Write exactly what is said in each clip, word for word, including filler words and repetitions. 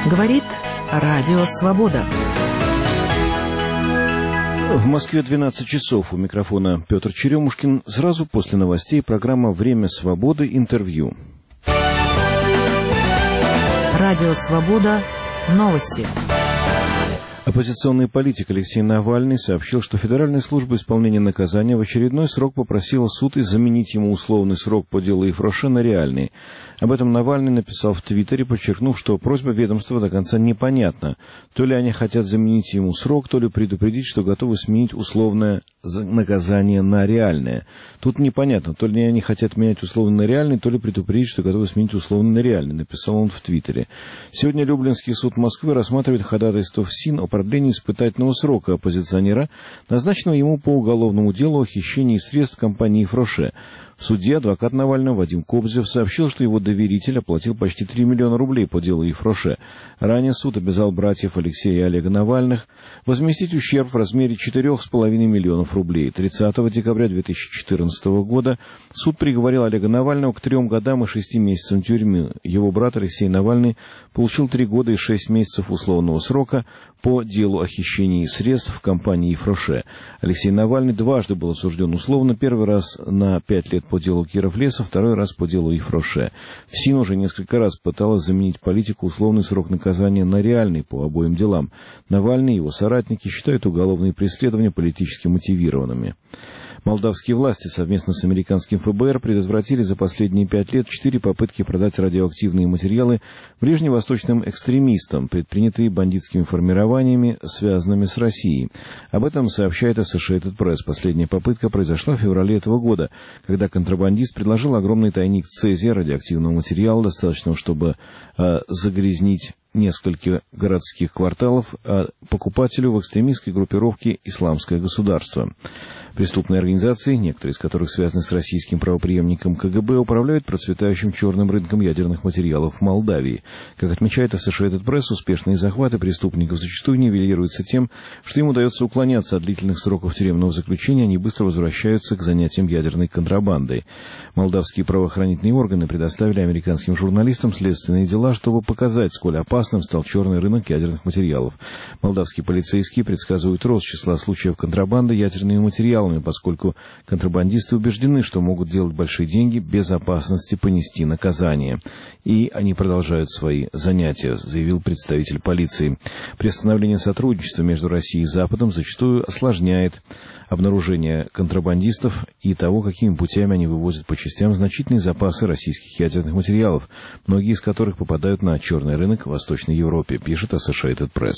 Говорит Радио Свобода. В Москве двенадцать часов. У микрофона Петр Черемушкин. Сразу после новостей программа «Время свободы. Интервью». Радио Свобода. Новости. Оппозиционный политик Алексей Навальный сообщил, что Федеральная служба исполнения наказания в очередной срок попросила суд заменить ему условный срок по делу Ефроше на реальный. Об этом Навальный написал в Твиттере, подчеркнув, что просьба ведомства до конца непонятна. То ли они хотят заменить ему срок, то ли предупредить, что готовы сменить условное наказание на реальное. Тут непонятно, то ли они хотят менять условно на реальный, то ли предупредить, что готовы сменить условно на реальный, написал он в Твиттере. Сегодня Люблинский суд Москвы рассматривает ходатайство ФСИН о продлении испытательного срока оппозиционера, назначенного ему по уголовному делу о хищении средств компании «Ефроше». В суде адвокат Навального Вадим Кобзев сообщил, что его доверитель оплатил почти три миллиона рублей по делу Ефроше. Ранее суд обязал братьев Алексея и Олега Навальных возместить ущерб в размере четырех с половиной миллионов рублей. тридцатого декабря две тысячи четырнадцатого года суд приговорил Олега Навального к трем годам и шести месяцам тюрьмы. Его брат Алексей Навальный получил три года и шесть месяцев условного срока по делу о хищении средств в компании «Ефроше». Алексей Навальный дважды был осужден условно, первый раз на пять лет по делу Кировлеса, второй раз по делу Ефроше. ФСИН уже несколько раз пыталась заменить политику условный срок наказания на реальный по обоим делам. Навальный и его соратники считают уголовные преследования политически мотивированными. Молдавские власти совместно с американским ФБР предотвратили за последние пять лет четыре попытки продать радиоактивные материалы ближневосточным экстремистам, предпринятые бандитскими формированиями, связанными с Россией. Об этом сообщает Associated Press. Последняя попытка произошла в феврале этого года, когда контрабандист предложил огромный тайник цезия, радиоактивного материала, достаточного, чтобы э, загрязнить несколько городских кварталов, а покупателю в экстремистской группировке «Исламское государство». Преступные организации, некоторые из которых связаны с российским правопреемником КГБ, управляют процветающим черным рынком ядерных материалов в Молдавии. Как отмечает Associated Press, успешные захваты преступников зачастую нивелируются тем, что им удается уклоняться от длительных сроков тюремного заключения, они быстро возвращаются к занятиям ядерной контрабандой. Молдавские правоохранительные органы предоставили американским журналистам следственные дела, чтобы показать, сколь опасным стал черный рынок ядерных материалов. Молдавские полицейские предсказывают рост числа случаев контрабанды ядерными материалами, поскольку контрабандисты убеждены, что могут делать большие деньги без опасности понести наказание. И они продолжают свои занятия, заявил представитель полиции. Приостановление сотрудничества между Россией и Западом зачастую осложняет обнаружение контрабандистов и того, какими путями они вывозят по частям значительные запасы российских ядерных материалов, многие из которых попадают на черный рынок в Восточной Европе, пишет Associated Press.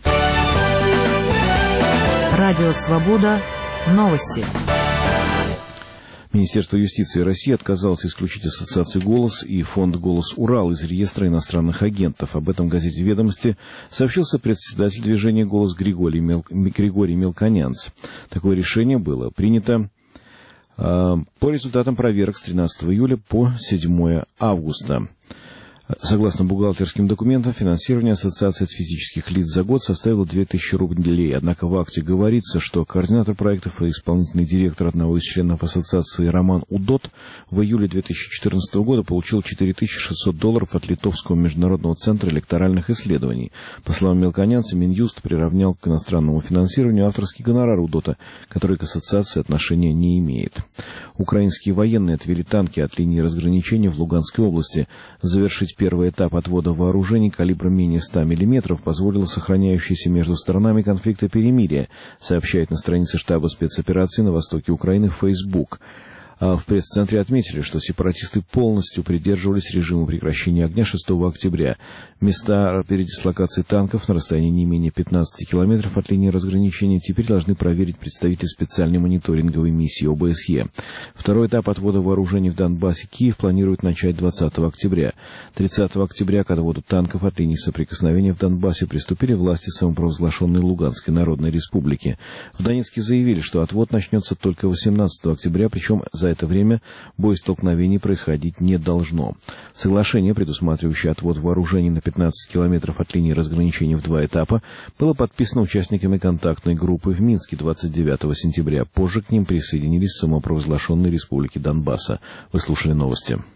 Радио Свобода. Новости. Министерство юстиции России отказалось исключить ассоциацию «Голос» и фонд «Голос Урал» из реестра иностранных агентов. Об этом в газете «Ведомости» сообщил председатель движения «Голос» Григорий, Мел... Григорий Мелконянц. Такое решение было принято э, по результатам проверок с тринадцатого июля по седьмое августа. Согласно бухгалтерским документам, финансирование ассоциации от физических лиц за год составило две тысячи рублей. Однако в акте говорится, что координатор проектов и исполнительный директор одного из членов ассоциации Роман Удот в июле две тысячи четырнадцатого года получил четыре тысячи шестьсот долларов от Литовского международного центра электоральных исследований. По словам Мелконянца, Минюст приравнял к иностранному финансированию авторский гонорар Удота, который к ассоциации отношения не имеет. Украинские военные отвели танки от линии разграничения в Луганской области. Завершить первый этап отвода вооружений калибра менее ста миллиметров позволило сохраняющееся между сторонами конфликта перемирие, сообщает на странице штаба спецоперации на востоке Украины в Facebook. А в пресс-центре отметили, что сепаратисты полностью придерживались режима прекращения огня шестого октября. Места передислокации танков на расстоянии не менее пятнадцати километров от линии разграничения теперь должны проверить представители специальной мониторинговой миссии О Бэ С Е. Второй этап отвода вооружений в Донбассе Киев планирует начать двадцатого октября. тридцатого октября к отводу танков от линии соприкосновения в Донбассе приступили власти самопровозглашенной Луганской Народной Республики. В Донецке заявили, что отвод начнется только восемнадцатого октября, причем за За это время боестолкновений происходить не должно. Соглашение, предусматривающее отвод вооружений на пятнадцать километров от линии разграничения в два этапа, было подписано участниками контактной группы в Минске двадцать девятого сентября. Позже к ним присоединились самопровозглашенные республики Донбасса. Вы слушали новости.